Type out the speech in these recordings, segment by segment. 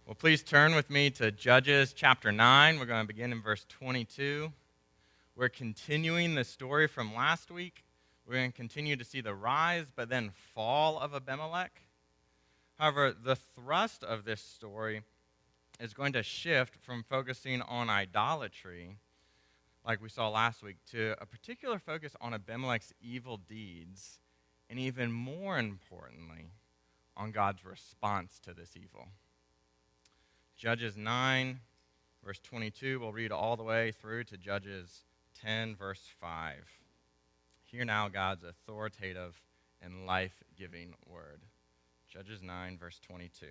Well, please turn with me to Judges chapter 9. We're going to begin in verse 22. We're continuing the story from last week. We're going to continue to see the rise but then fall of Abimelech. However, the thrust of this story is going to shift from focusing on idolatry, like we saw last week, to a particular focus on Abimelech's evil deeds, and even more importantly, on God's response to this evil. Judges 9, verse 22, we'll read all the way through to Judges 10, verse 5. Hear now God's authoritative and life-giving word. Judges 9, verse 22.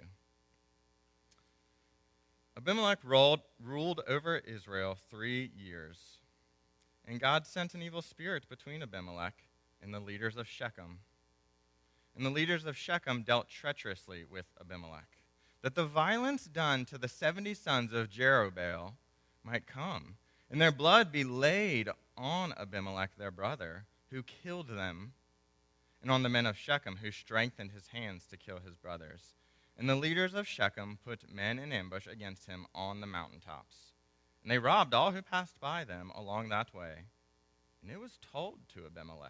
Abimelech ruled over Israel 3 years, and God sent an evil spirit between Abimelech and the leaders of Shechem. And the leaders of Shechem dealt treacherously with Abimelech, that the violence done to the 70 sons of Jerubbaal might come, and their blood be laid on Abimelech their brother, who killed them, and on the men of Shechem, who strengthened his hands to kill his brothers. And the leaders of Shechem put men in ambush against him on the mountaintops. And they robbed all who passed by them along that way. And it was told to Abimelech.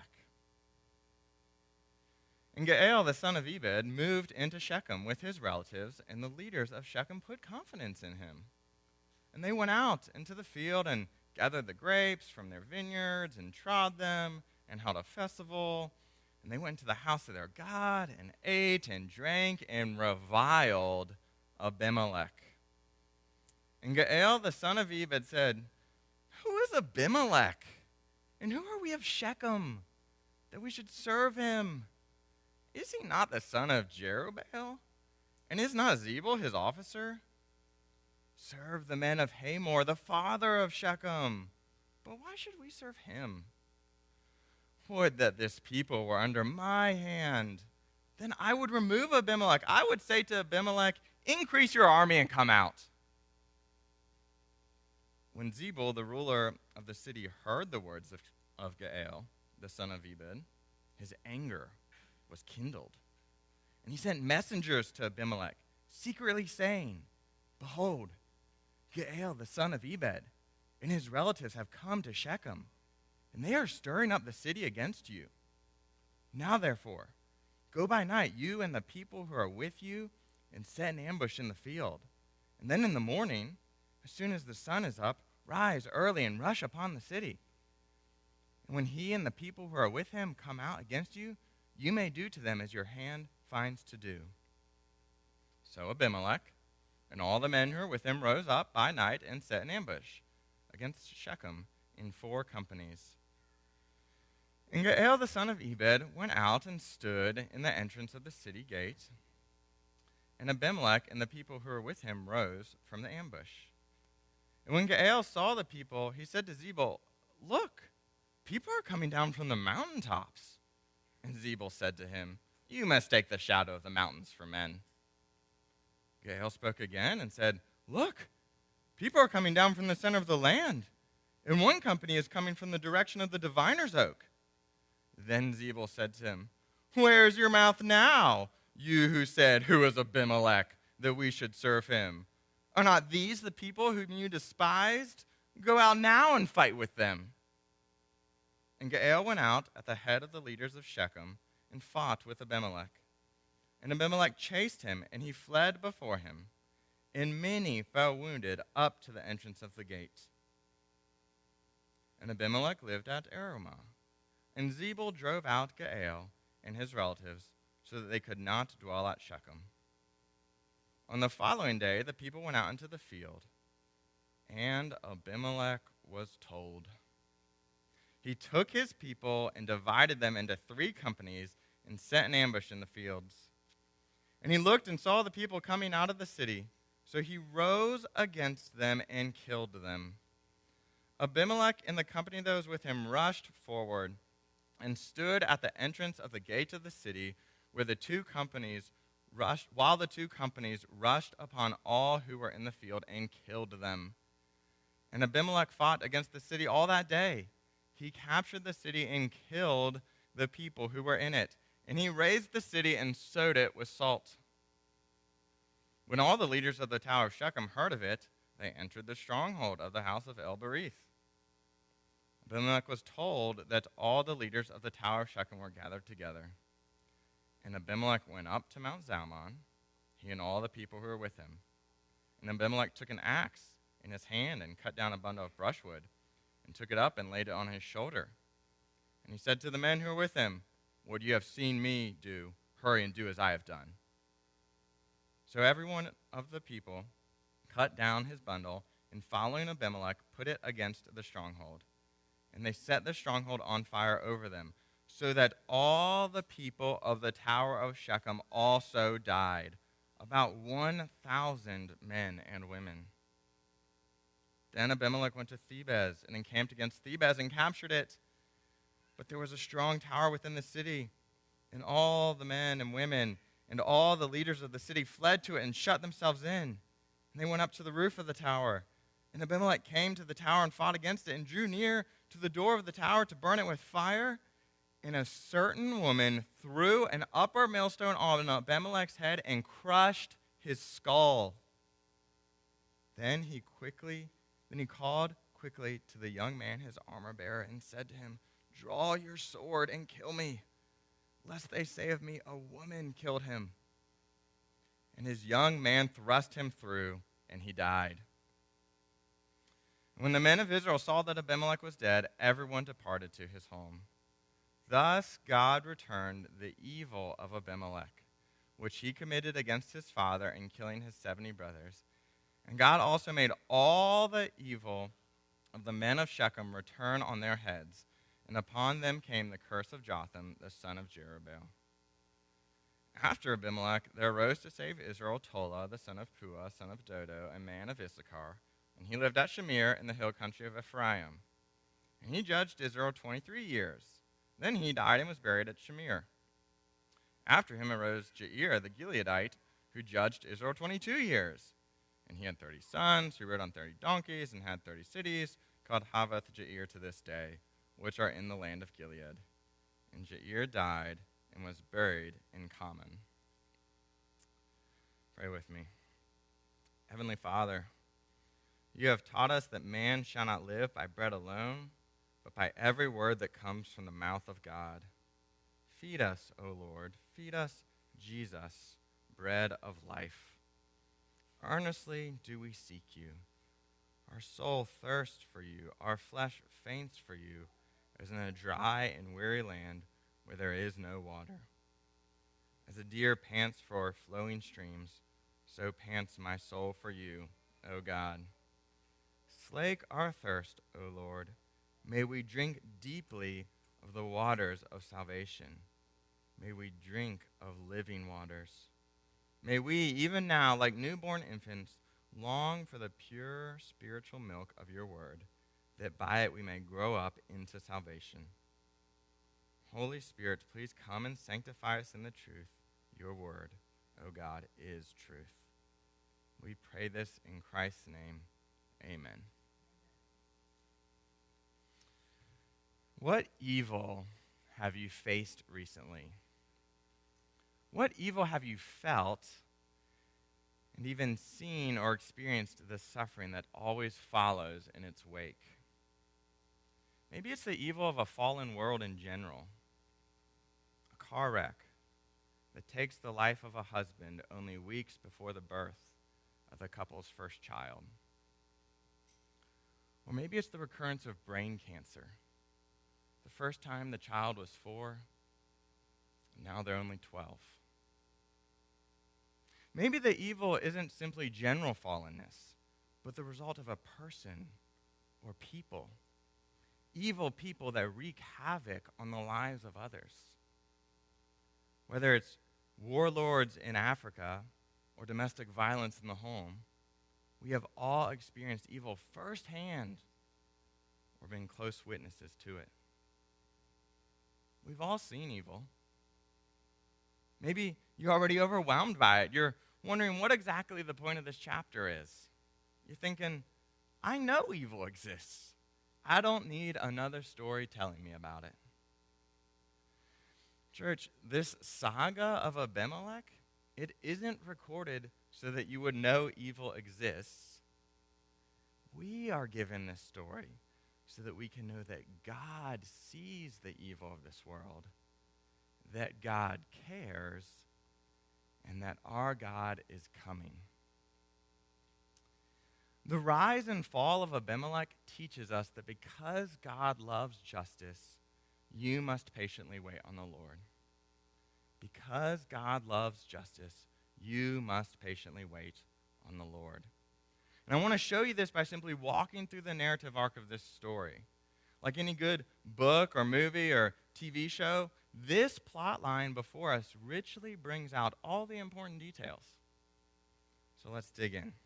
And Gaal, the son of Ebed, moved into Shechem with his relatives, and the leaders of Shechem put confidence in him. And they went out into the field and gathered the grapes from their vineyards and trod them and held a festival. And they went to the house of their God and ate and drank and reviled Abimelech. And Gaal, the son of Ebed, said, "Who is Abimelech? And who are we of Shechem, that we should serve him? Is he not the son of Jerubbaal? And is not Zebul his officer? Serve the men of Hamor, the father of Shechem. But why should we serve him? Would that this people were under my hand. Then I would remove Abimelech. I would say to Abimelech, increase your army and come out." When Zebul, the ruler of the city, heard the words of Gaal, the son of Ebed, his anger was kindled. And he sent messengers to Abimelech, secretly saying, "Behold, Gaal, the son of Ebed, and his relatives have come to Shechem, and they are stirring up the city against you. Now, therefore, go by night, you and the people who are with you, and set an ambush in the field. And then in the morning, as soon as the sun is up, rise early and rush upon the city. And when he and the people who are with him come out against you, you may do to them as your hand finds to do." So Abimelech and all the men who were with him rose up by night and set an ambush against Shechem in 4 companies. And Gaal, the son of Ebed, went out and stood in the entrance of the city gate. And Abimelech and the people who were with him rose from the ambush. And when Gaal saw the people, he said to Zebul, "Look, people are coming down from the mountaintops." And Zebul said to him, "You mistake the shadow of the mountains for men." Gaal spoke again and said, "Look, people are coming down from the center of the land, and one company is coming from the direction of the diviner's oak." Then Zebul said to him, "Where is your mouth now, you who said, 'Who is Abimelech, that we should serve him?' Are not these the people whom you despised? Go out now and fight with them." And Gaal went out at the head of the leaders of Shechem and fought with Abimelech. And Abimelech chased him, and he fled before him. And many fell wounded up to the entrance of the gate. And Abimelech lived at Arumah. And Zebul drove out Gaal and his relatives so that they could not dwell at Shechem. On the following day, the people went out into the field, and Abimelech was told. He took his people and divided them into 3 companies and set an ambush in the fields. And he looked and saw the people coming out of the city, so he rose against them and killed them. Abimelech and the company that was with him rushed forward and stood at the entrance of the gate of the city while the 2 companies rushed upon all who were in the field and killed them. And Abimelech fought against the city all that day. He captured the city and killed the people who were in it. And he razed the city and sowed it with salt. When all the leaders of the tower of Shechem heard of it, they entered the stronghold of the house of El-Berith. Abimelech was told that all the leaders of the tower of Shechem were gathered together. And Abimelech went up to Mount Zalmon, he and all the people who were with him. And Abimelech took an axe in his hand and cut down a bundle of brushwood and took it up and laid it on his shoulder. And he said to the men who were with him, "What you have seen me do, hurry and do as I have done." So every one of the people cut down his bundle, and following Abimelech, put it against the stronghold. And they set the stronghold on fire over them, so that all the people of the tower of Shechem also died, about 1,000 men and women. Then Abimelech went to Thebez and encamped against Thebez and captured it. But there was a strong tower within the city, and all the men and women and all the leaders of the city fled to it and shut themselves in. And they went up to the roof of the tower. And Abimelech came to the tower and fought against it and drew near to the door of the tower to burn it with fire. And a certain woman threw an upper millstone on Abimelech's head and crushed his skull. Then he called quickly to the young man, his armor bearer, and said to him, "Draw your sword and kill me, lest they say of me, a woman killed him." And his young man thrust him through, and he died. When the men of Israel saw that Abimelech was dead, everyone departed to his home. Thus God returned the evil of Abimelech, which he committed against his father in killing his 70 brothers. And God also made all the evil of the men of Shechem return on their heads, and upon them came the curse of Jotham, the son of Jerubbaal. After Abimelech, there arose to save Israel Tola, the son of Puah, son of Dodo, a man of Issachar, and he lived at Shamir in the hill country of Ephraim. And he judged Israel 23 years. Then he died and was buried at Shamir. After him arose Jair the Gileadite, who judged Israel 22 years. And he had 30 sons, who rode on 30 donkeys, and had 30 cities, called Havoth Jair to this day, which are in the land of Gilead. And Jair died and was buried in Carmel. Pray with me. Heavenly Father, you have taught us that man shall not live by bread alone, but by every word that comes from the mouth of God. Feed us, O Lord. Feed us, Jesus, bread of life. Earnestly do we seek you. Our soul thirsts for you. Our flesh faints for you, as in a dry and weary land where there is no water. As a deer pants for flowing streams, so pants my soul for you, O God. Slake our thirst, O Lord. May we drink deeply of the waters of salvation. May we drink of living waters. May we, even now, like newborn infants, long for the pure spiritual milk of your word, that by it we may grow up into salvation. Holy Spirit, please come and sanctify us in the truth. Your word, O God, is truth. We pray this in Christ's name. Amen. What evil have you faced recently? What evil have you felt and even seen or experienced the suffering that always follows in its wake? Maybe it's the evil of a fallen world in general. A car wreck that takes the life of a husband only weeks before the birth of the couple's first child. Or maybe it's the recurrence of brain cancer. The first time the child was 4, and now they're only 12. Maybe the evil isn't simply general fallenness, but the result of a person or people. Evil people that wreak havoc on the lives of others. Whether it's warlords in Africa or domestic violence in the home, we have all experienced evil firsthand or been close witnesses to it. We've all seen evil. Maybe you're already overwhelmed by it. You're wondering what exactly the point of this chapter is. You're thinking, I know evil exists. I don't need another story telling me about it. Church, this saga of Abimelech, it isn't recorded so that you would know evil exists, we are given this story so that we can know that God sees the evil of this world, that God cares, and that our God is coming. The rise and fall of Abimelech teaches us that because God loves justice, you must patiently wait on the Lord. Because God loves justice, you must patiently wait on the Lord. And I want to show you this by simply walking through the narrative arc of this story. Like any good book or movie or TV show, this plot line before us richly brings out all the important details. So let's dig in.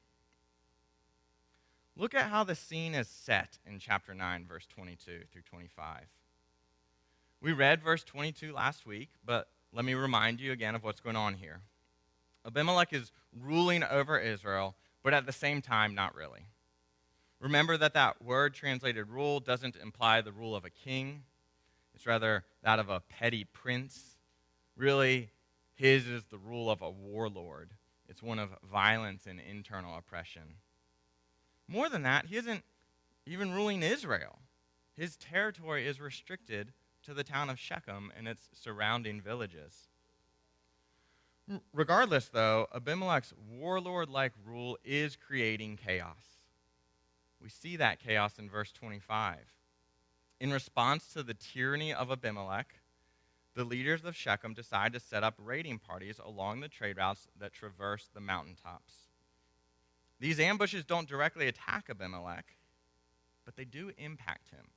Look at how the scene is set in chapter 9, verse 22 through 25. We read verse 22 last week, but let me remind you again of what's going on here. Abimelech is ruling over Israel, but at the same time, not really. Remember that word translated rule doesn't imply the rule of a king. It's rather that of a petty prince. Really, his is the rule of a warlord. It's one of violence and internal oppression. More than that, he isn't even ruling Israel. His territory is restricted to the town of Shechem and its surrounding villages. Regardless, though, Abimelech's warlord-like rule is creating chaos. We see that chaos in verse 25. In response to the tyranny of Abimelech, the leaders of Shechem decide to set up raiding parties along the trade routes that traverse the mountaintops. These ambushes don't directly attack Abimelech, but they do impact him.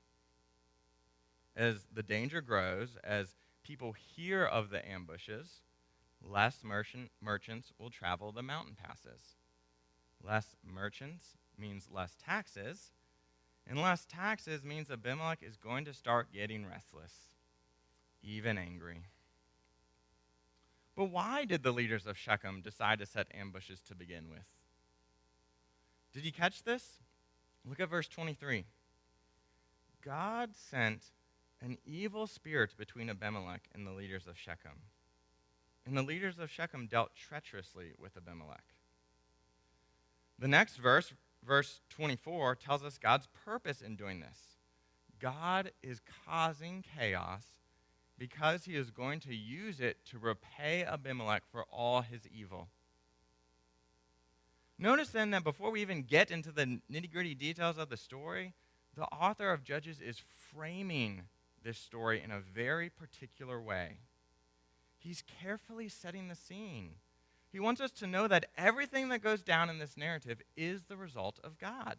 As the danger grows, as people hear of the ambushes, less merchants will travel the mountain passes. Less merchants means less taxes, and less taxes means Abimelech is going to start getting restless, even angry. But why did the leaders of Shechem decide to set ambushes to begin with? Did you catch this? Look at verse 23. God sent an evil spirit between Abimelech and the leaders of Shechem. And the leaders of Shechem dealt treacherously with Abimelech. The next verse, verse 24, tells us God's purpose in doing this. God is causing chaos because he is going to use it to repay Abimelech for all his evil. Notice then that before we even get into the nitty-gritty details of the story, the author of Judges is framing this story in a very particular way. He's carefully setting the scene. He wants us to know that everything that goes down in this narrative is the result of God.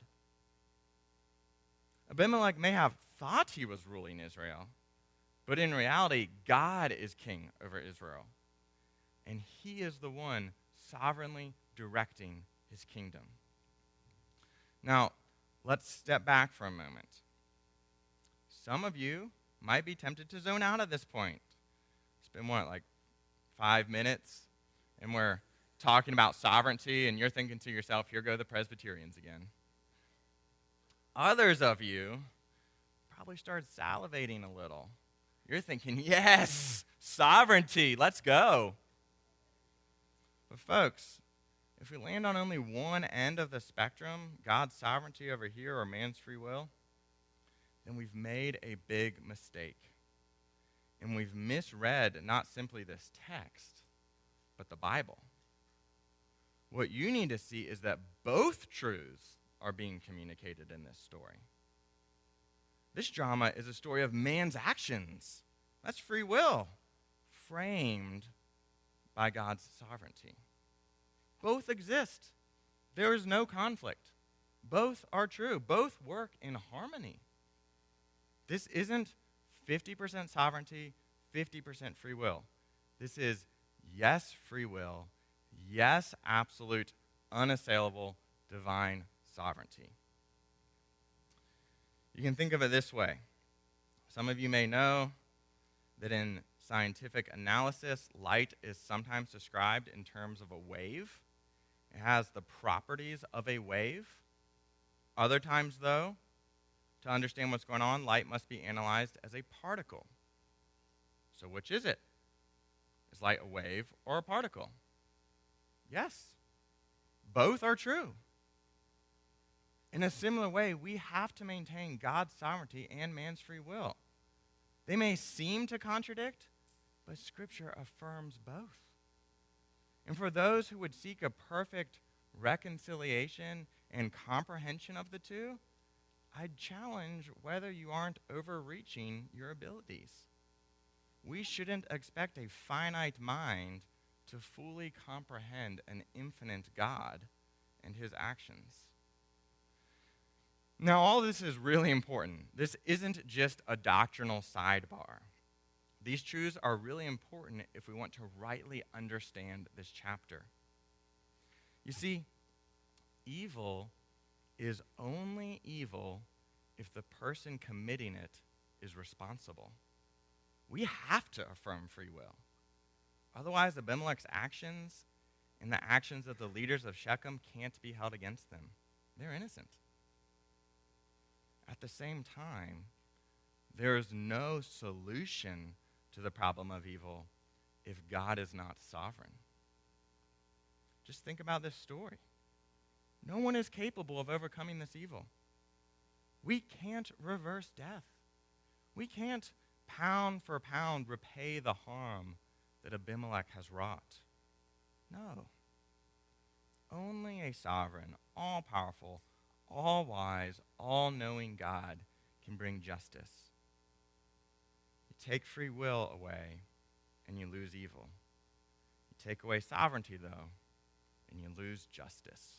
Abimelech may have thought he was ruling Israel, but in reality, God is king over Israel. And he is the one sovereignly directing his kingdom. Now, let's step back for a moment. Some of you might be tempted to zone out at this point. It's been, like 5 minutes, and we're talking about sovereignty, and you're thinking to yourself, here go the Presbyterians again. Others of you probably started salivating a little. You're thinking, yes, sovereignty, let's go. But folks, if we land on only one end of the spectrum, God's sovereignty over here or man's free will, then we've made a big mistake. And we've misread not simply this text, but the Bible. What you need to see is that both truths are being communicated in this story. This drama is a story of man's actions. That's free will, framed by God's sovereignty. Both exist. There is no conflict. Both are true. Both work in harmony. This isn't 50% sovereignty, 50% free will. This is yes, free will, yes, absolute, unassailable, divine sovereignty. You can think of it this way. Some of you may know that in scientific analysis, light is sometimes described in terms of a wave. It has the properties of a wave. Other times, though, to understand what's going on, light must be analyzed as a particle. So which is it? Is light a wave or a particle? Yes, both are true. In a similar way, we have to maintain God's sovereignty and man's free will. They may seem to contradict, but Scripture affirms both. And for those who would seek a perfect reconciliation and comprehension of the two, I'd challenge whether you aren't overreaching your abilities. We shouldn't expect a finite mind to fully comprehend an infinite God and his actions. Now, all this is really important. This isn't just a doctrinal sidebar. These truths are really important if we want to rightly understand this chapter. You see, evil is only evil if the person committing it is responsible. We have to affirm free will. Otherwise, Abimelech's actions and the actions of the leaders of Shechem can't be held against them. They're innocent. At the same time, there is no solution to the problem of evil if God is not sovereign. Just think about this story. No one is capable of overcoming this evil. We can't reverse death. We can't pound for pound repay the harm that Abimelech has wrought. No. Only a sovereign, all-powerful, all-wise, all-knowing God can bring justice. You take free will away, and you lose evil. You take away sovereignty, though, and you lose justice.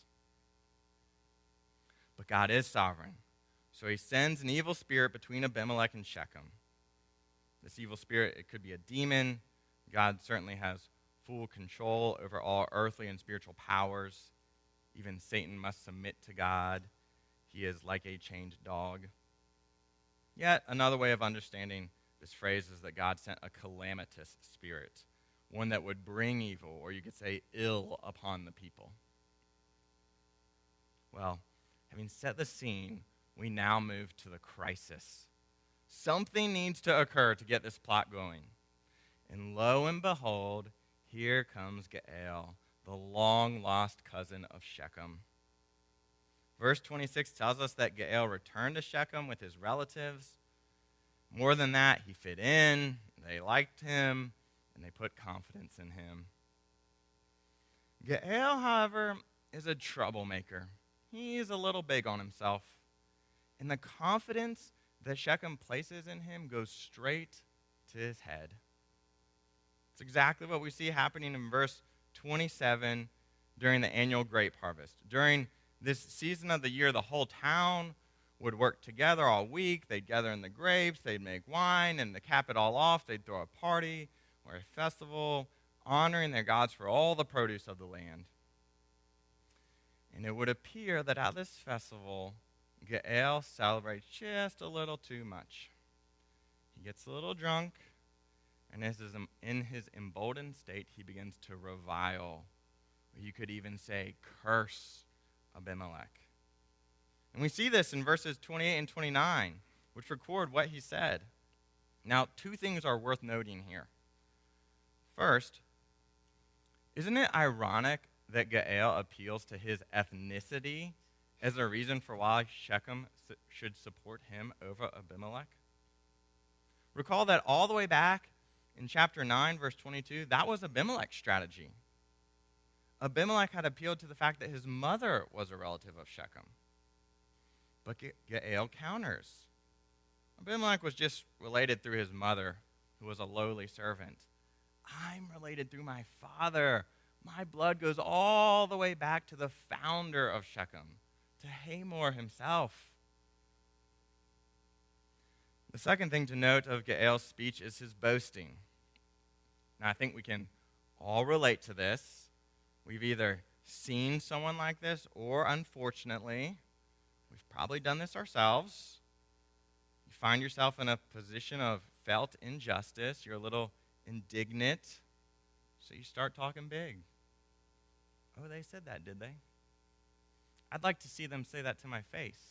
But God is sovereign, so he sends an evil spirit between Abimelech and Shechem. This evil spirit, it could be a demon. God certainly has full control over all earthly and spiritual powers. Even Satan must submit to God. He is like a chained dog. Yet another way of understanding this phrase is that God sent a calamitous spirit, one that would bring evil, or you could say ill, upon the people. Well, having set the scene, we now move to the crisis. Something needs to occur to get this plot going. And lo and behold, here comes Gaal, the long-lost cousin of Shechem. Verse 26 tells us that Gaal returned to Shechem with his relatives. More than that, he fit in, they liked him, and they put confidence in him. Gaal, however, is a troublemaker. He's a little big on himself. And the confidence that Shechem places in him goes straight to his head. It's exactly what we see happening in verse 27 during the annual grape harvest. During this season of the year, the whole town would work together all week. They'd gather in the grapes, they'd make wine, and to cap it all off, they'd throw a party or a festival honoring their gods for all the produce of the land. And it would appear that at this festival, Gaal celebrates just a little too much. He gets a little drunk, and in his emboldened state, he begins to revile, or you could even say curse, Abimelech. And we see this in verses 28 and 29, which record what he said. Now, two things are worth noting here. First, isn't it ironic that Gaal appeals to his ethnicity as a reason for why Shechem should support him over Abimelech? Recall that all the way back in chapter 9, verse 22, that was Abimelech's strategy. Abimelech had appealed to the fact that his mother was a relative of Shechem. But Gaal counters. Abimelech was just related through his mother, who was a lowly servant. I'm related through my father. My blood goes all the way back to the founder of Shechem, to Hamor himself. The second thing to note of Gaal's speech is his boasting. Now, I think we can all relate to this. We've either seen someone like this, or unfortunately, we've probably done this ourselves. You find yourself in a position of felt injustice. You're a little indignant, so you start talking big. Oh, they said that, did they? I'd like to see them say that to my face.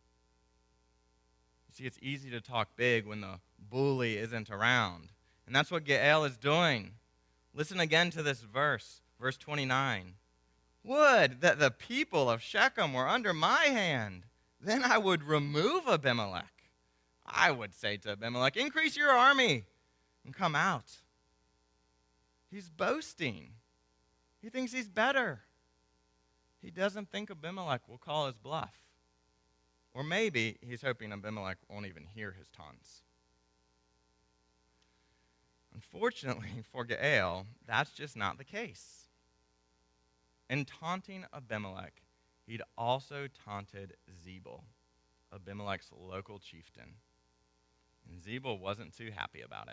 You see, it's easy to talk big when the bully isn't around. And that's what Gaal is doing. Listen again to this verse, verse 29. Would that the people of Shechem were under my hand. Then I would remove Abimelech. I would say to Abimelech, increase your army and come out. He's boasting. He thinks he's better. He doesn't think Abimelech will call his bluff. Or maybe he's hoping Abimelech won't even hear his taunts. Unfortunately for Gaal, that's just not the case. In taunting Abimelech, he'd also taunted Zebul, Abimelech's local chieftain. And Zebul wasn't too happy about it.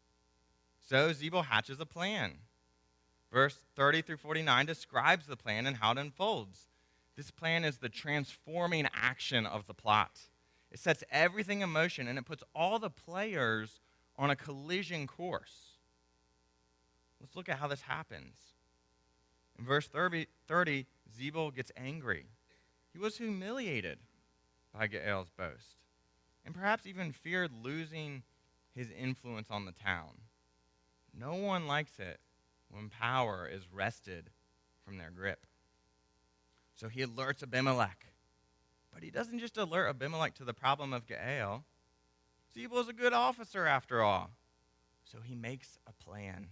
So Zebul hatches a plan. Verse 30 through 49 describes the plan and how it unfolds. This plan is the transforming action of the plot. It sets everything in motion, and it puts all the players on a collision course. Let's look at how this happens. In verse 30, Zebul gets angry. He was humiliated by Gaal's boast, and perhaps even feared losing his influence on the town. No one likes it when power is wrested from their grip. So he alerts Abimelech. But he doesn't just alert Abimelech to the problem of Gaal. Zebul is a good officer after all. So he makes a plan.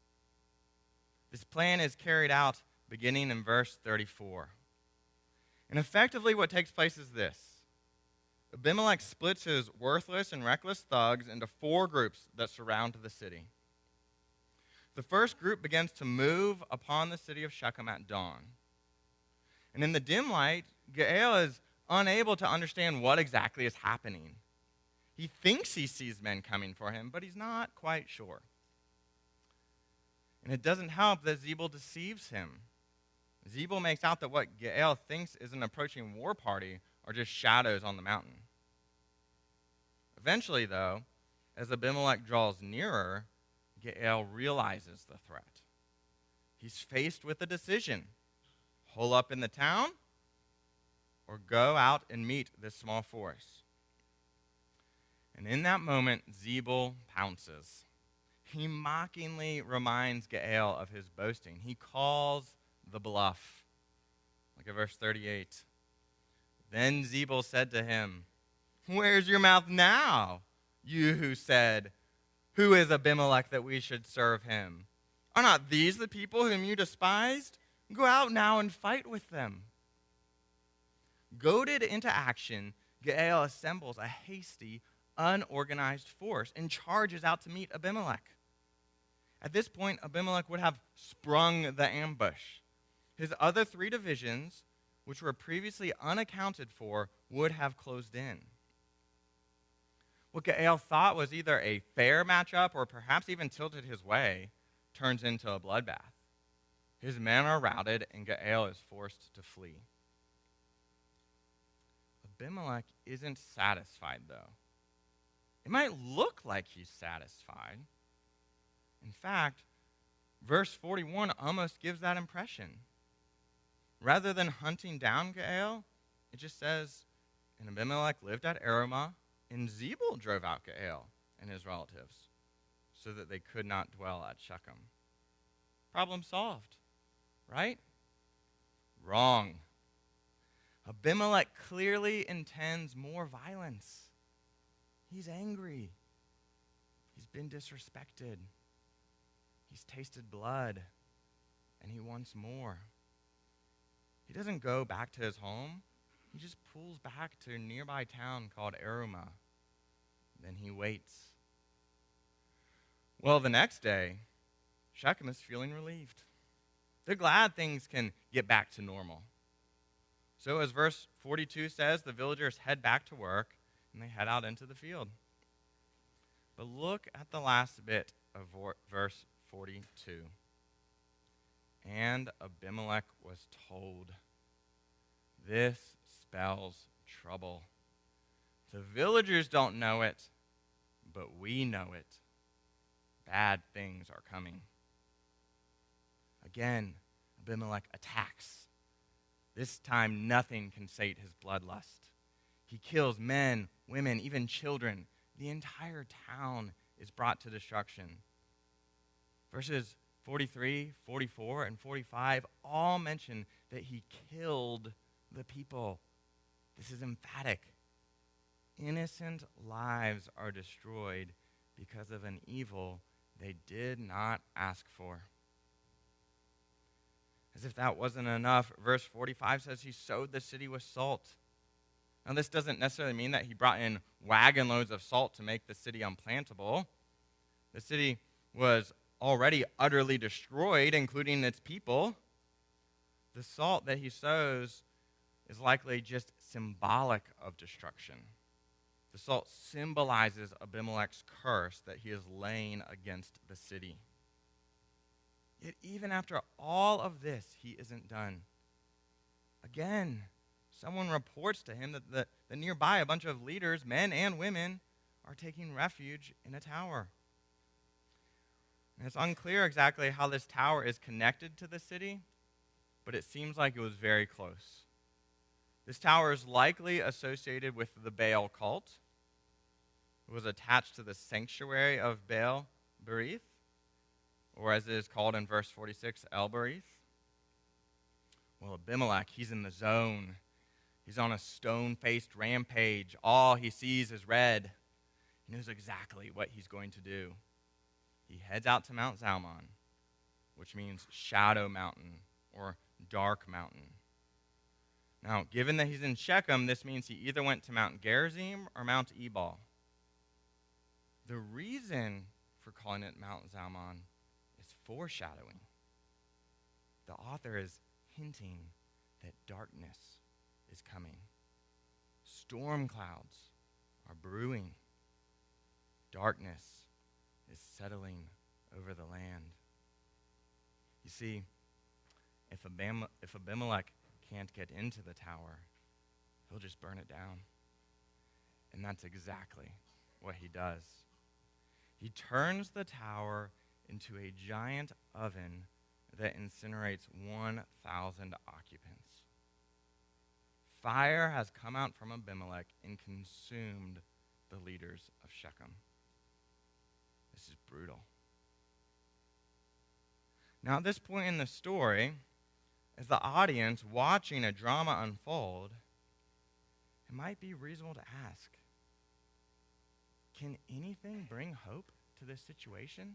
This plan is carried out beginning in verse 34. And effectively what takes place is this. Abimelech splits his worthless and reckless thugs into 4 groups that surround the city. The first group begins to move upon the city of Shechem at dawn. And in the dim light, Gaal is unable to understand what exactly is happening. He thinks he sees men coming for him, but he's not quite sure. And it doesn't help that Zebul deceives him. Zebul makes out that what Gaal thinks is an approaching war party are just shadows on the mountain. Eventually, though, as Abimelech draws nearer, Gaal realizes the threat. He's faced with a decision. Hole up in the town or go out and meet this small force. And in that moment, Zebul pounces. He mockingly reminds Gaal of his boasting. He calls the bluff. Look at verse 38. Then Zebul said to him, "Where's your mouth now, you who said, 'Who is Abimelech that we should serve him?' Are not these the people whom you despised? Go out now and fight with them." Goaded into action, Gaal assembles a hasty, unorganized force and charges out to meet Abimelech. At this point, Abimelech would have sprung the ambush. His other 3 divisions, which were previously unaccounted for, would have closed in. What Gaal thought was either a fair matchup or perhaps even tilted his way turns into a bloodbath. His men are routed and Gaal is forced to flee. Abimelech isn't satisfied, though. It might look like he's satisfied. In fact, verse 41 almost gives that impression. Rather than hunting down Gaal, it just says, and Abimelech lived at Arumah, and Zebul drove out Gaal and his relatives so that they could not dwell at Shechem. Problem solved, right? Wrong. Abimelech clearly intends more violence. He's angry. He's been disrespected. He's tasted blood, and he wants more. He doesn't go back to his home. He just pulls back to a nearby town called Arumah. Then he waits. Well, the next day, Shechem is feeling relieved. They're glad things can get back to normal. So as verse 42 says, the villagers head back to work, and they head out into the field. But look at the last bit of verse 42. And Abimelech was told. This spells trouble. The villagers don't know it, but we know it. Bad things are coming. Again, Abimelech attacks. This time, nothing can sate his bloodlust. He kills men, women, even children. The entire town is brought to destruction. Verses 43, 44, and 45 all mention that he killed the people. This is emphatic. Innocent lives are destroyed because of an evil they did not ask for. As if that wasn't enough, verse 45 says he sowed the city with salt. Now, this doesn't necessarily mean that he brought in wagon loads of salt to make the city unplantable. The city was already utterly destroyed, including its people. The salt that he sows is likely just symbolic of destruction. The salt symbolizes Abimelech's curse that he is laying against the city. Yet even after all of this, he isn't done. Again, someone reports to him that nearby a bunch of leaders, men and women, are taking refuge in a tower. And it's unclear exactly how this tower is connected to the city, but it seems like it was very close. This tower is likely associated with the Baal cult. It was attached to the sanctuary of Baal Berith, or as it is called in verse 46, El Berith. Well, Abimelech, he's in the zone. He's on a stone-faced rampage. All he sees is red. He knows exactly what he's going to do. He heads out to Mount Zalmon, which means shadow mountain or dark mountain. Now, given that he's in Shechem, this means he either went to Mount Gerizim or Mount Ebal. The reason for calling it Mount Zalmon is foreshadowing. The author is hinting that darkness is coming. Storm clouds are brewing. Darkness is settling over the land. You see, if Abimelech can't get into the tower, he'll just burn it down. And that's exactly what he does. He turns the tower into a giant oven that incinerates 1,000 occupants. Fire has come out from Abimelech and consumed the leaders of Shechem. This is brutal. Now, at this point in the story, as the audience watching a drama unfold, it might be reasonable to ask, can anything bring hope to this situation?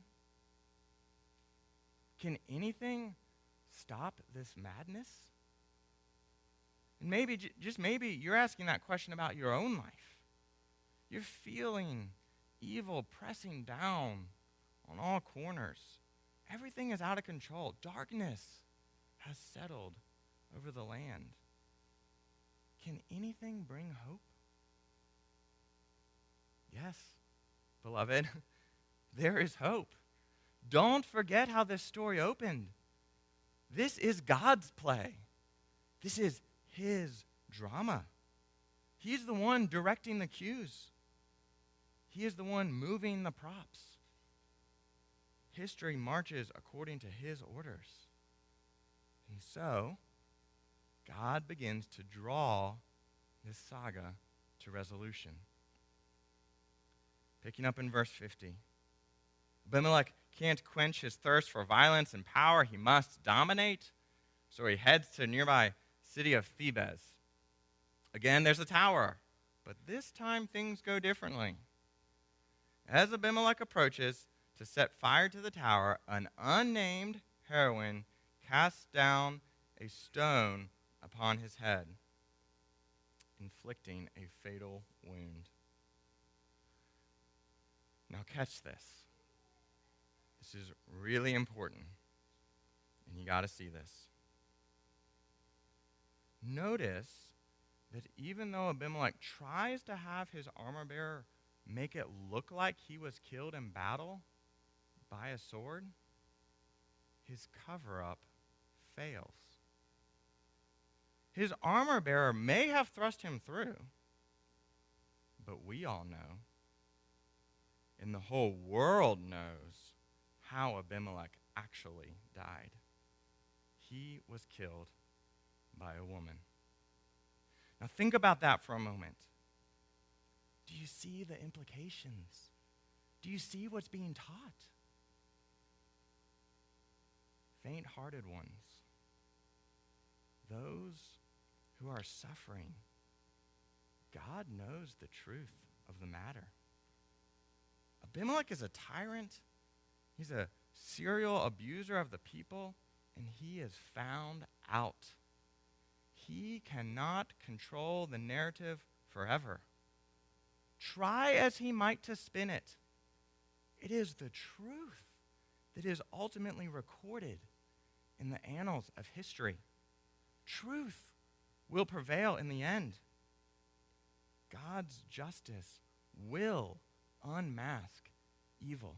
Can anything stop this madness? And maybe, just maybe, you're asking that question about your own life. You're feeling evil pressing down on all corners. Everything is out of control. Darkness has settled over the land. Can anything bring hope? Yes, beloved, there is hope. Don't forget how this story opened. This is God's play. This is his drama. He's the one directing the cues. He is the one moving the props. History marches according to his orders. And so, God begins to draw this saga to resolution. Picking up in verse 50. Abimelech can't quench his thirst for violence and power. He must dominate. So he heads to the nearby city of Thebez. Again, there's a tower. But this time things go differently. As Abimelech approaches to set fire to the tower, an unnamed heroine casts down a stone upon his head, inflicting a fatal wound. Now catch this. This is really important, and you got to see this. Notice that even though Abimelech tries to have his armor bearer make it look like he was killed in battle by a sword, his cover-up fails. His armor bearer may have thrust him through, but we all know, and the whole world knows, how Abimelech actually died. He was killed by a woman. Now think about that for a moment. Do you see the implications? Do you see what's being taught? faint-hearted ones, those who are suffering. God knows the truth of the matter. Abimelech is a tyrant. He's a serial abuser of the people, and he is found out. He cannot control the narrative forever. Try as he might to spin it. It is the truth that is ultimately recorded in the annals of history. Truth will prevail in the end. God's justice will unmask evil.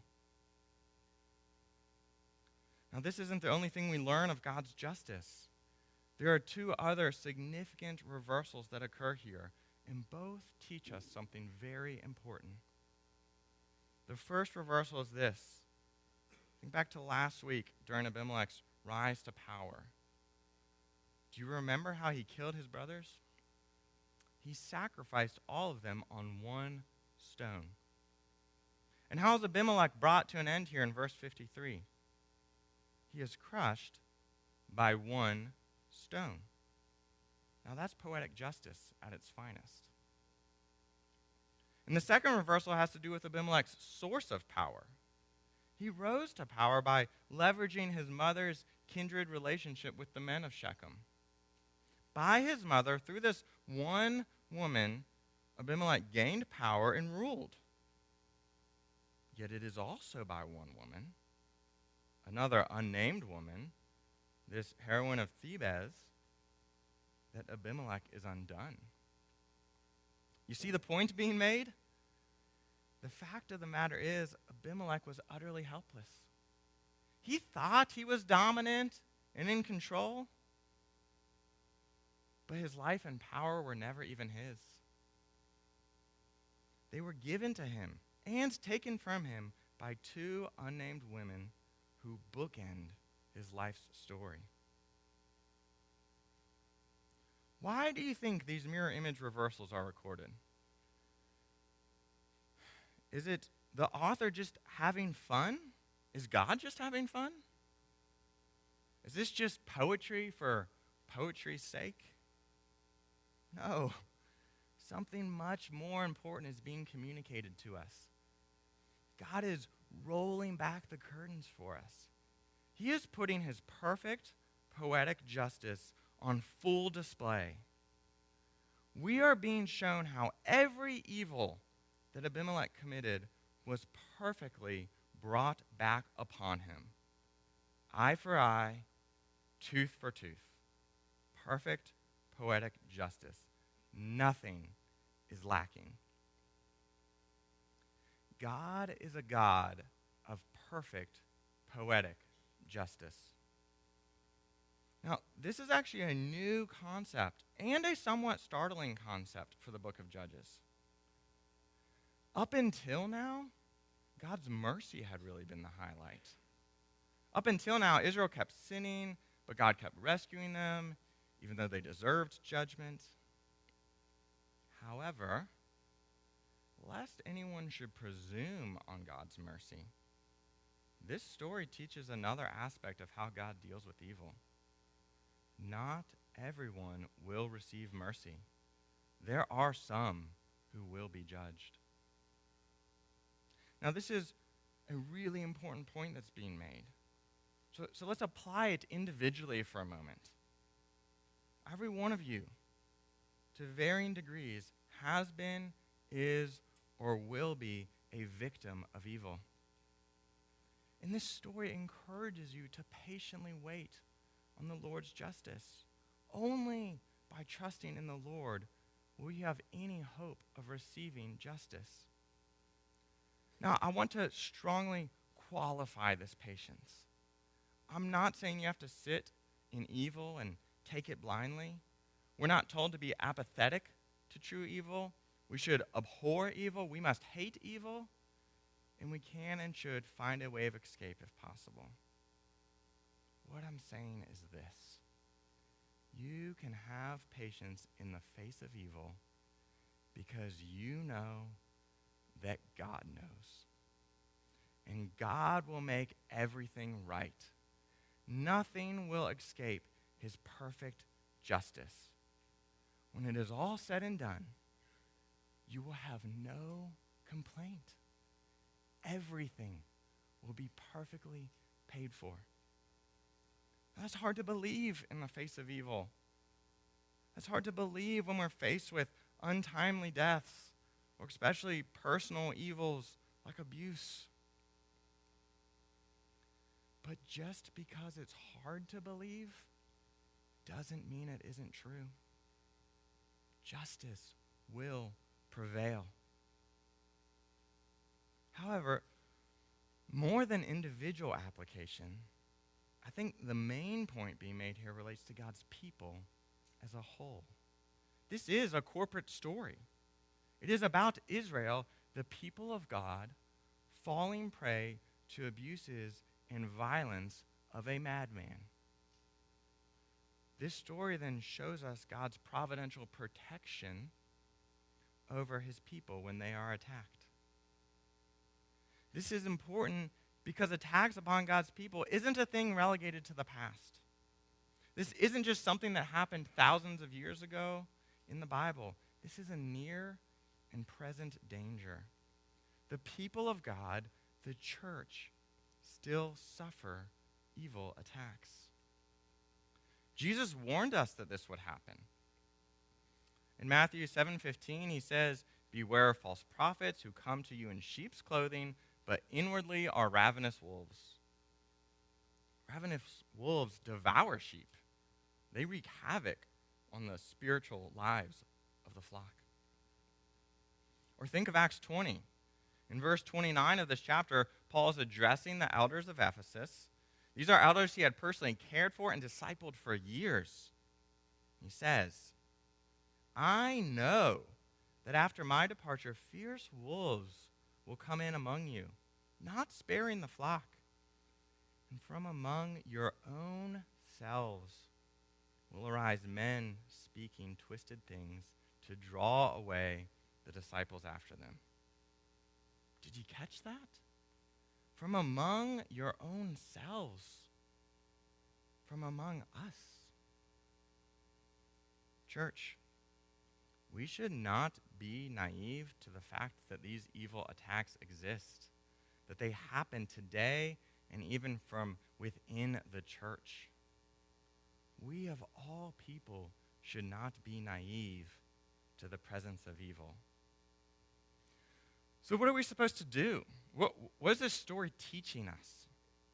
Now, this isn't the only thing we learn of God's justice. There are two other significant reversals that occur here, and both teach us something very important. The first reversal is this. Think back to last week during Abimelech's rise to power. Do you remember how he killed his brothers? He sacrificed all of them on one stone. And how is Abimelech brought to an end here in verse 53? He is crushed by one stone. Now that's poetic justice at its finest. And the second reversal has to do with Abimelech's source of power. He rose to power by leveraging his mother's kindred relationship with the men of Shechem. By his mother, through this one woman, Abimelech gained power and ruled. Yet it is also by one woman, another unnamed woman, this heroine of Thebez, that Abimelech is undone. You see the point being made? The fact of the matter is, Abimelech was utterly helpless. He thought he was dominant and in control, but his life and power were never even his. They were given to him and taken from him by two unnamed women who bookend his life's story. Why do you think these mirror image reversals are recorded? Is it the author just having fun? Is God just having fun? Is this just poetry for poetry's sake? No. Something much more important is being communicated to us. God is rolling back the curtains for us. He is putting his perfect poetic justice on full display. We are being shown how every evil that Abimelech committed was perfectly brought back upon him. Eye for eye, tooth for tooth. Perfect poetic justice. Nothing is lacking. God is a God of perfect poetic justice. Now, this is actually a new concept and a somewhat startling concept for the book of Judges. Up until now, God's mercy had really been the highlight. Up until now, Israel kept sinning, but God kept rescuing them, even though they deserved judgment. However, lest anyone should presume on God's mercy, this story teaches another aspect of how God deals with evil. Not everyone will receive mercy. There are some who will be judged. Now, this is a really important point that's being made. So let's apply it individually for a moment. Every one of you, to varying degrees, has been, is, or will be a victim of evil. And this story encourages you to patiently wait on the Lord's justice. Only by trusting in the Lord will you have any hope of receiving justice. Now, I want to strongly qualify this patience. I'm not saying you have to sit in evil and take it blindly. We're not told to be apathetic to true evil. We should abhor evil. We must hate evil. And we can and should find a way of escape if possible. What I'm saying is this. You can have patience in the face of evil because you know that God knows. And God will make everything right. nothing will escape his perfect justice. When it is all said and done, you will have no complaint. Everything will be perfectly paid for. That's hard to believe in the face of evil. That's hard to believe when we're faced with untimely deaths, or especially personal evils like abuse. But just because it's hard to believe doesn't mean it isn't true. Justice will prevail. However, more than individual application, I think the main point being made here relates to God's people as a whole. This is a corporate story. It is about Israel, the people of God, falling prey to abuses and violence of a madman. This story then shows us God's providential protection over his people when they are attacked. This is important because attacks upon God's people isn't a thing relegated to the past. This isn't just something that happened thousands of years ago in the Bible. This is a near and present danger. The people of God, the church, still suffer evil attacks. Jesus warned us that this would happen. In Matthew 7:15, he says, "Beware of false prophets who come to you in sheep's clothing, but inwardly are ravenous wolves." Ravenous wolves devour sheep. They wreak havoc on the spiritual lives of the flock. Or think of Acts 20. In verse 29 of this chapter, Paul is addressing the elders of Ephesus. These are elders he had personally cared for and discipled for years. He says, "I know that after my departure, fierce wolves will come in among you, not sparing the flock. And from among your own selves will arise men speaking twisted things to draw away the disciples after them." Did you catch that? From among your own selves. From among us. Church, we should not be naive to the fact that these evil attacks exist, that they happen today and even from within the church. We of all people should not be naive to the presence of evil. So what are we supposed to do? What is this story teaching us?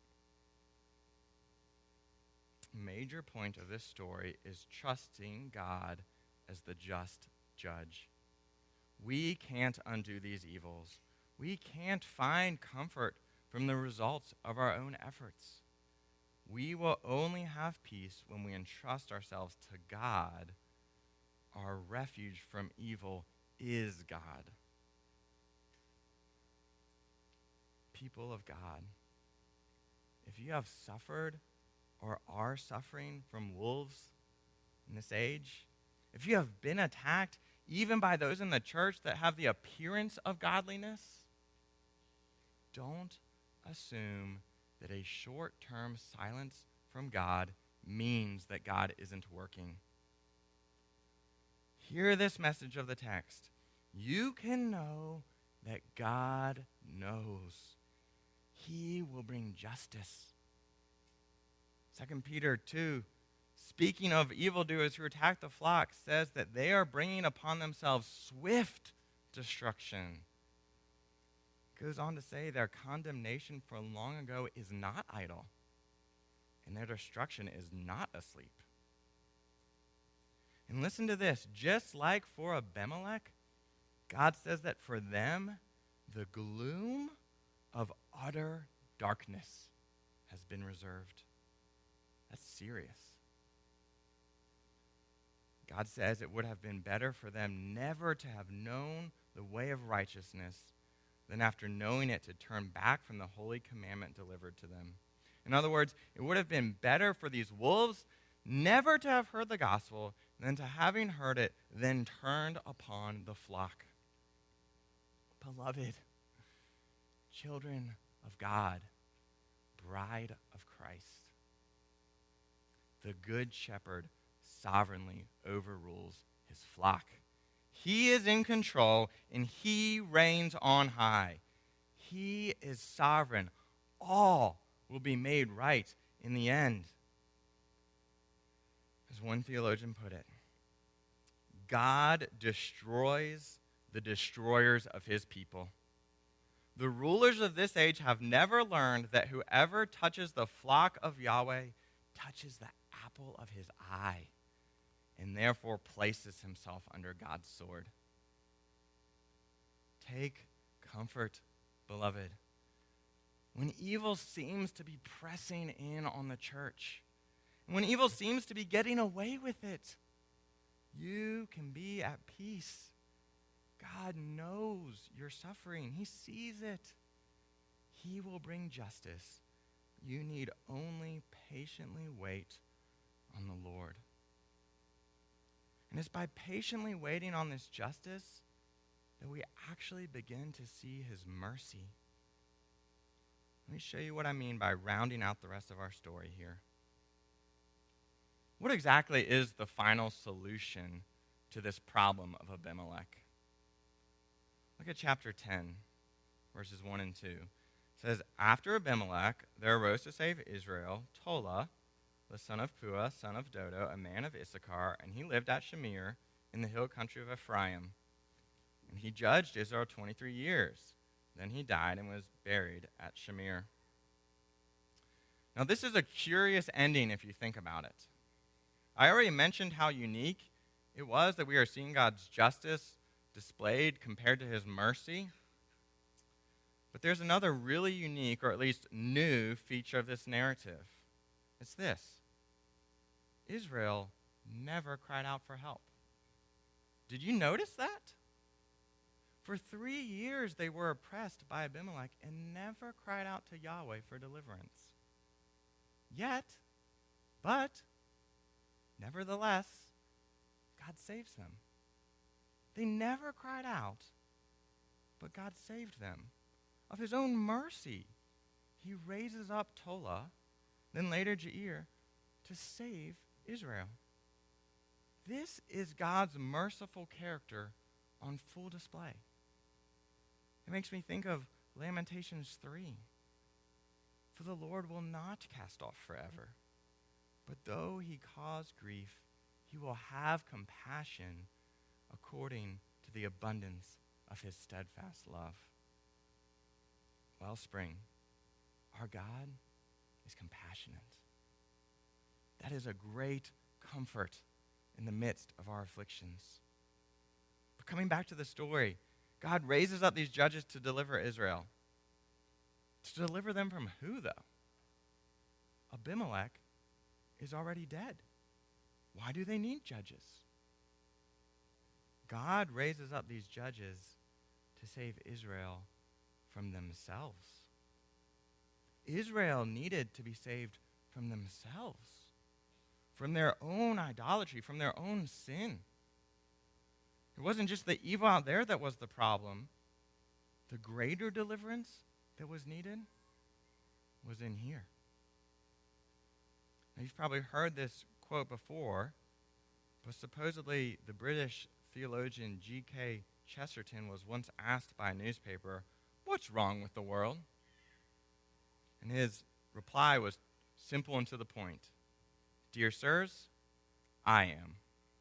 A major point of this story is trusting God as the just judge. We can't undo these evils. We can't find comfort from the results of our own efforts. We will only have peace when we entrust ourselves to God. Our refuge from evil is God. People of God, if you have suffered or are suffering from wolves in this age, if you have been attacked even by those in the church that have the appearance of godliness, don't assume that a short-term silence from God means that God isn't working. Hear this message of the text. You can know that God knows. He will bring justice. 2 Peter 2, speaking of evildoers who attack the flock, says that they are bringing upon themselves swift destruction. It goes on to say their condemnation from long ago is not idle, and their destruction is not asleep. And listen to this. Just like for Abimelech, God says that for them, the gloom of utter darkness has been reserved. That's serious. God says it would have been better for them never to have known the way of righteousness than after knowing it to turn back from the holy commandment delivered to them. In other words, it would have been better for these wolves never to have heard the gospel than to having heard it, then turned upon the flock. Beloved, children of God, bride of Christ, the good shepherd sovereignly overrules his flock. He is in control, and he reigns on high. He is sovereign. All will be made right in the end. As one theologian put it, God destroys the destroyers of his people. The rulers of this age have never learned that whoever touches the flock of Yahweh touches the apple of his eye, and therefore places himself under God's sword. Take comfort, beloved. When evil seems to be pressing in on the church, and when evil seems to be getting away with it, you can be at peace. God knows your suffering. He sees it. He will bring justice. You need only patiently wait on the Lord. And it's by patiently waiting on this justice that we actually begin to see his mercy. Let me show you what I mean by rounding out the rest of our story here. What exactly is the final solution to this problem of Abimelech? Look at chapter 10, verses 1 and 2. It says, "After Abimelech, there arose to save Israel Tola, the son of Puah, son of Dodo, a man of Issachar, and he lived at Shamir in the hill country of Ephraim. And he judged Israel 23 years. Then he died and was buried at Shamir." Now, this is a curious ending if you think about it. I already mentioned how unique it was that we are seeing God's justice displayed compared to his mercy. But there's another really unique, or at least new, feature of this narrative. It's this: Israel never cried out for help. Did you notice that? For 3 years they were oppressed by Abimelech and never cried out to Yahweh for deliverance. But nevertheless, God saves them. They never cried out, but God saved them. Of his own mercy, he raises up Tola, then later Jair, to save Israel. This is God's merciful character on full display. It makes me think of Lamentations 3. "For the Lord will not cast off forever, but though he cause grief, he will have compassion according to the abundance of his steadfast love." Wellspring, our God is compassionate. That is a great comfort in the midst of our afflictions. But coming back to the story, God raises up these judges to deliver Israel. To deliver them from who, though? Abimelech is already dead. Why do they need judges? God raises up these judges to save Israel from themselves. Israel needed to be saved from themselves, from their own idolatry, from their own sin. It wasn't just the evil out there that was the problem. The greater deliverance that was needed was in here. Now, you've probably heard this quote before, but supposedly the British theologian G.K. Chesterton was once asked by a newspaper, "What's wrong with the world?" And his reply was simple and to the point. "Dear sirs, I am."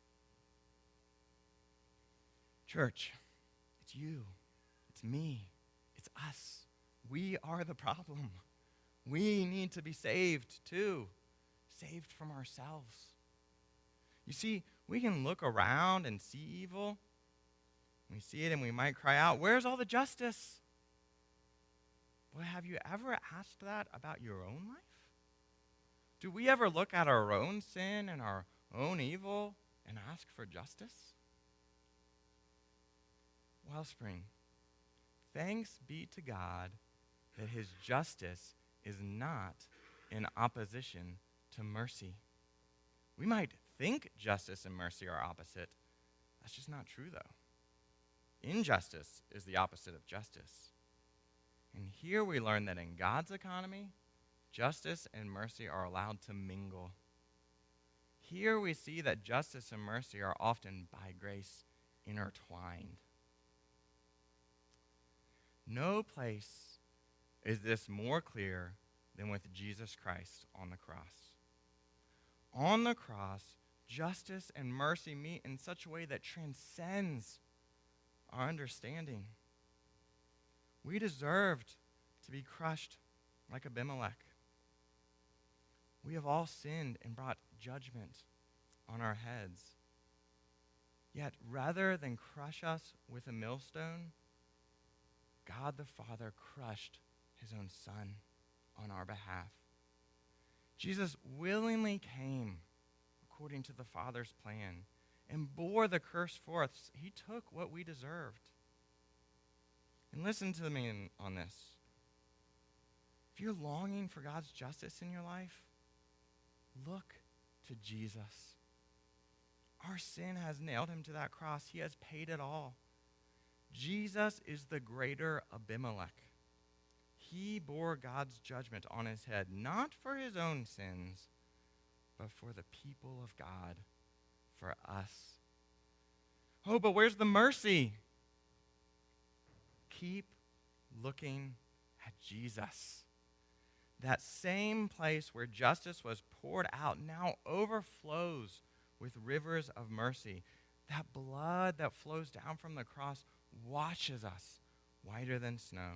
Church, it's you, it's me, it's us. We are the problem. We need to be saved too, saved from ourselves. You see, we can look around and see evil. We see it and we might cry out, "Where's all the justice?" But have you ever asked that about your own life? Do we ever look at our own sin and our own evil and ask for justice? Wellspring, thanks be to God that his justice is not in opposition to mercy. We might think justice and mercy are opposite. That's just not true, though. Injustice is the opposite of justice. And here we learn that in God's economy, justice and mercy are allowed to mingle. Here we see that justice and mercy are often by grace intertwined. No place is this more clear than with Jesus Christ on the cross. On the cross, justice and mercy meet in such a way that transcends our understanding. We deserved to be crushed like Abimelech. We have all sinned and brought judgment on our heads. Yet, rather than crush us with a millstone, God the Father crushed his own Son on our behalf. Jesus willingly came according to the Father's plan and bore the curse for us. He took what we deserved. And listen to me on this. If you're longing for God's justice in your life, look to Jesus. Our sin has nailed him to that cross. He has paid it all. Jesus is the greater Abimelech. He bore God's judgment on his head, not for his own sins, but for the people of God, for us. Oh, but where's the mercy? Keep looking at Jesus. That same place where justice was poured out now overflows with rivers of mercy. That blood that flows down from the cross washes us whiter than snow.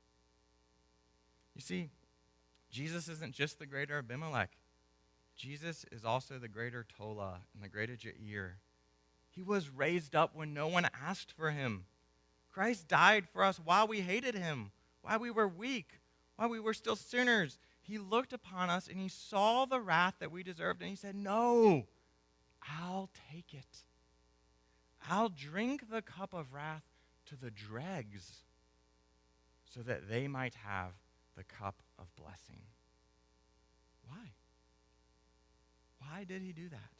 You see, Jesus isn't just the greater Abimelech. Jesus is also the greater Tola and the greater Jair. He was raised up when no one asked for him. Christ died for us while we hated him, while we were weak, while we were still sinners. He looked upon us and he saw the wrath that we deserved, and he said, "No, I'll take it. I'll drink the cup of wrath to the dregs so that they might have the cup of blessing." Why? Why did he do that?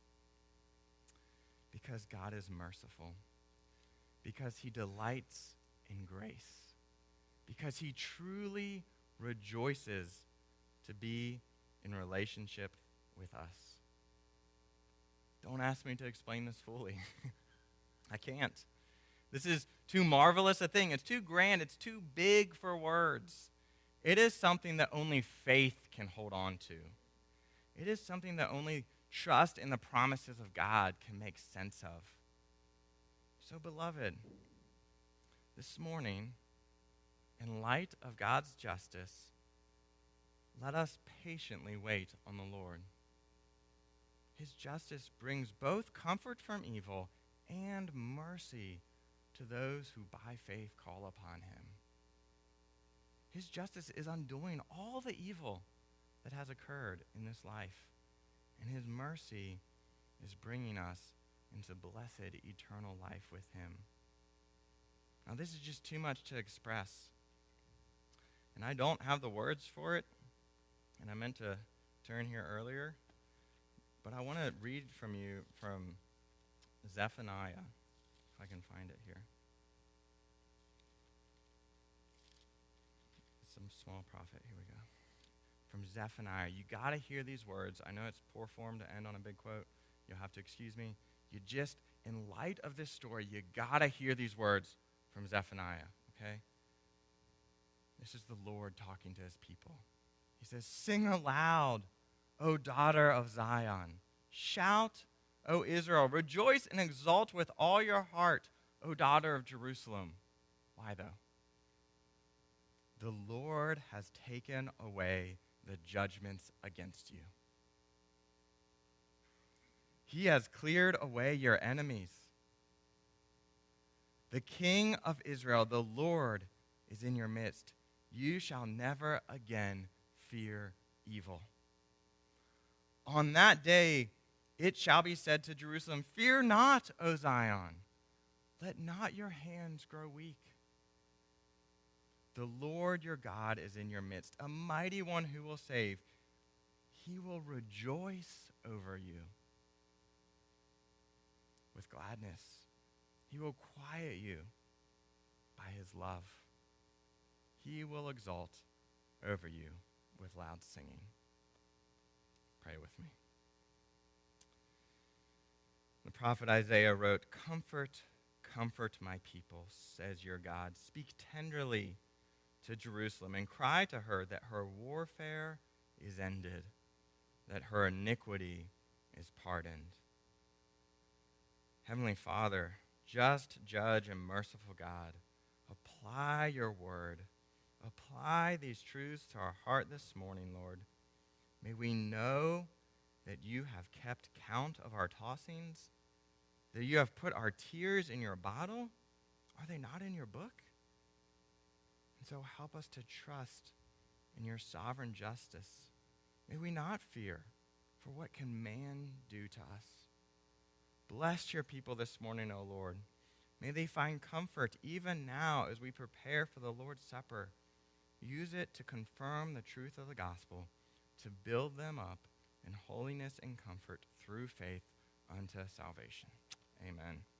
Because God is merciful. Because he delights in grace. Because he truly rejoices to be in relationship with us. Don't ask me to explain this fully. I can't. This is too marvelous a thing. It's too grand. It's too big for words. It is something that only faith can hold on to. It is something that only trust in the promises of God can make sense of. So, beloved, this morning, in light of God's justice, let us patiently wait on the Lord. His justice brings both comfort from evil and mercy to those who by faith call upon him. His justice is undoing all the evil that has occurred in this life, and his mercy is bringing us into blessed eternal life with him. Now, this is just too much to express, and I don't have the words for it, and I meant to turn here earlier, but I want to read from you from Zephaniah, if I can find it here. Some small prophet, here we go. From Zephaniah. You got to hear these words. I know it's poor form to end on a big quote. You'll have to excuse me. You just, in light of this story, you got to hear these words from Zephaniah, okay? This is the Lord talking to his people. He says, "Sing aloud, O daughter of Zion. Shout, O Israel. Rejoice and exult with all your heart, O daughter of Jerusalem." Why, though? The Lord has taken away the judgments against you. He has cleared away your enemies. The King of Israel, the Lord, is in your midst. You shall never again fear evil. On that day, it shall be said to Jerusalem, "Fear not, O Zion. Let not your hands grow weak. The Lord your God is in your midst, a mighty one who will save. He will rejoice over you with gladness. He will quiet you by his love. He will exult over you with loud singing." Pray with me. The prophet Isaiah wrote, "Comfort, comfort my people, says your God. Speak tenderly to Jerusalem and cry to her that her warfare is ended, that her iniquity is pardoned." Heavenly Father, just judge and merciful God, apply your word. Apply these truths to our heart this morning, Lord. May we know that you have kept count of our tossings, that you have put our tears in your bottle. Are they not in your book? And so help us to trust in your sovereign justice. May we not fear, for what can man do to us? Bless your people this morning, O Lord. May they find comfort even now as we prepare for the Lord's Supper. Use it to confirm the truth of the gospel, to build them up in holiness and comfort through faith unto salvation. Amen.